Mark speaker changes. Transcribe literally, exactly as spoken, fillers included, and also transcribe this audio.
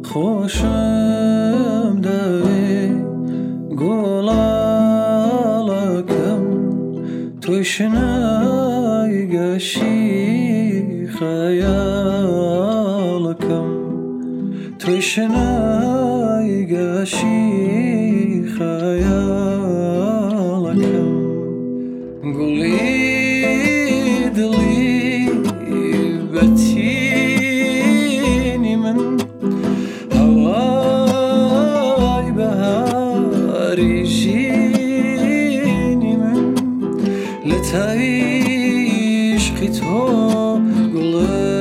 Speaker 1: خوشم دوی گلالکم توی شنای گشی خیالکم توی شنای گشی خیالکم گلی دلی بتینی من هوای بهاری جینی من لتعيش خي تو قلبي